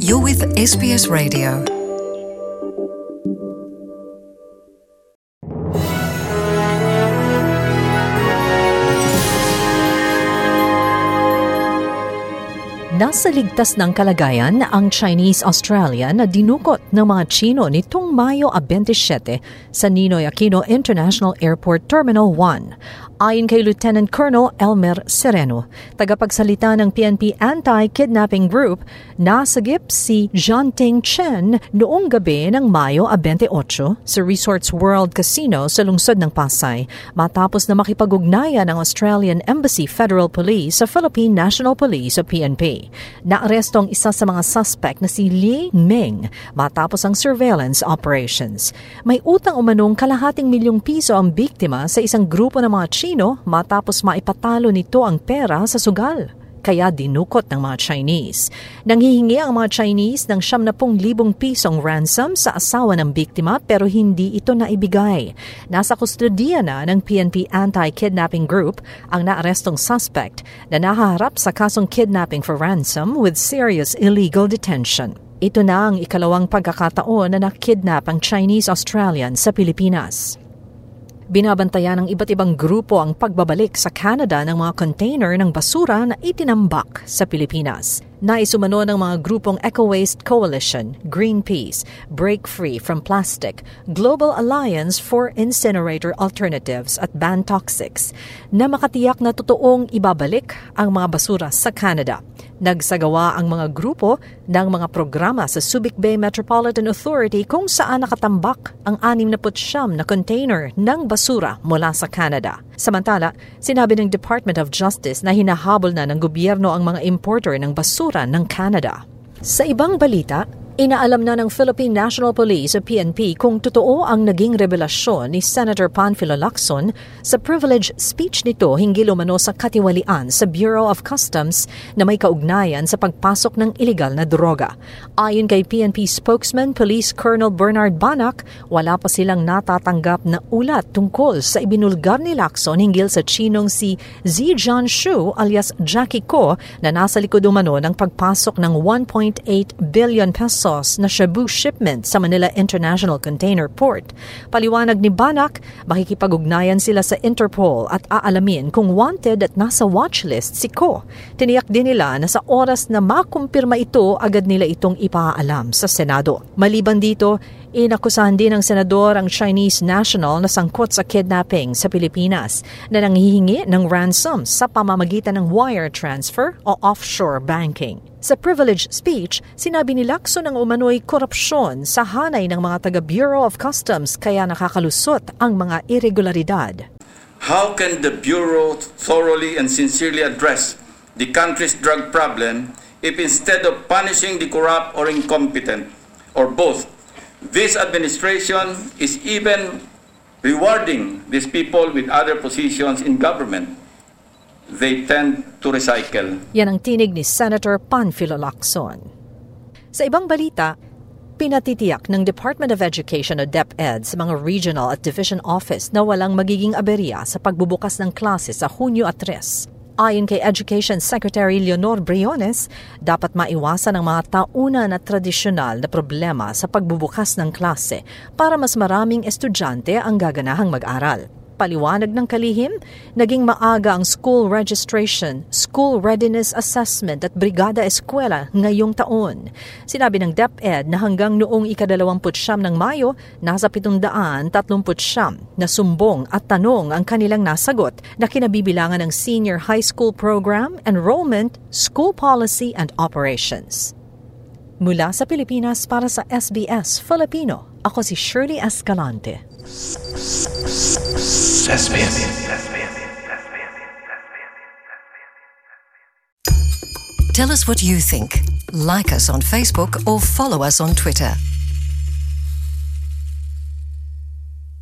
You're with SBS Radio. Nasa ligtas ng kalagayan ang Chinese-Australia na dinukot ng mga Chino nitong Mayo 27 sa Ninoy Aquino International Airport Terminal 1. Ayon kay Lieutenant Colonel Elmer Sereno, tagapagsalita ng PNP Anti-Kidnapping Group, nasagip si Jianting Chen noong gabi ng Mayo 28 sa Resorts World Casino sa lungsod ng Pasay matapos na makipag-ugnayan ng Australian Embassy Federal Police sa Philippine National Police o PNP. Naaresto ang isa sa mga suspect na si Li Ming matapos ang surveillance operations. May utang umanong ₱250,000 ang biktima sa isang grupo ng mga Chino matapos maipatalo nito ang pera sa sugal. Kaya dinukot ng mga Chinese. Nanghihingi ang mga Chinese ng ₱70,000 ransom sa asawa ng biktima pero hindi ito naibigay. Nasa kustodiya na ng PNP Anti-Kidnapping Group ang naarestong suspect na nahaharap sa kasong kidnapping for ransom with serious illegal detention. Ito na ang ikalawang pagkakataon na nakidnap ang Chinese-Australian sa Pilipinas. Binabantayan ng iba't ibang grupo ang pagbabalik sa Canada ng mga container ng basura na itinambak sa Pilipinas. Naisumano ng mga grupong Eco Waste Coalition, Greenpeace, Break Free from Plastic, Global Alliance for Incinerator Alternatives at Ban Toxics na makatiyak na totoong ibabalik ang mga basura sa Canada. Nagsagawa ang mga grupo ng mga programa sa Subic Bay Metropolitan Authority kung saan nakatambak ang 69 na container ng basura mula sa Canada. Samantala, sinabi ng Department of Justice na hinahabol na ng gobyerno ang mga importer ng basura ng Canada. Sa ibang balita, inaalam na ng Philippine National Police o PNP kung totoo ang naging revelasyon ni Senator Panfilo Lacson sa privilege speech nito hinggil umano sa katiwalian sa Bureau of Customs na may kaugnayan sa pagpasok ng ilegal na droga. Ayon kay PNP spokesman Police Colonel Bernard Banac, wala pa silang natatanggap na ulat tungkol sa ibinulgar ni Lacson hinggil sa Chinong si Zijian Shu alias Jackie Ko na nasa likod umano ng pagpasok ng 1.8 billion pesos na shabu shipment sa Manila International Container Port. Paliwanag ni Banac, makikipag-ugnayan sila sa Interpol at aalamin kung wanted at nasa watchlist si Ko. Tiniyak din nila na sa oras na makumpirma ito, agad nila itong ipaalam sa Senado. Maliban dito, inakusahan din ng senador ang Chinese national na sangkot sa kidnapping sa Pilipinas na nanghihingi ng ransom sa pamamagitan ng wire transfer o offshore banking. Sa privilege speech, sinabi ni Lacson ang umano'y korupsyon sa hanay ng mga taga-Bureau of Customs kaya nakakalusot ang mga irregularidad. How can the Bureau thoroughly and sincerely address the country's drug problem if instead of punishing the corrupt or incompetent, or both, this administration is even rewarding these people with other positions in government? They tend to recycle. Yan ang tinig ni Senator Panfilo Lacson. Sa ibang balita, pinatitiyak ng Department of Education o DepEd sa mga regional at division office na walang magiging aberya sa pagbubukas ng klase sa Hunyo 3. Ayon kay Education Secretary Leonor Briones, dapat maiwasan ang mga tauna na tradisyonal na problema sa pagbubukas ng klase para mas maraming estudyante ang gaganahang mag-aral. Paliwanag ng kalihim, naging maaga ang school registration, school readiness assessment at brigada eskwela ngayong taon. Sinabi ng DepEd na hanggang noong ika-29 ng Mayo, nasa 739 na sumbong at tanong ang kanilang nasagot na kinabibilangan ng senior high school program, enrollment, school policy and operations. Mula sa Pilipinas para sa SBS Filipino, ako si Shirley Escalante. Tell us what you think. Like us on Facebook or follow us on Twitter.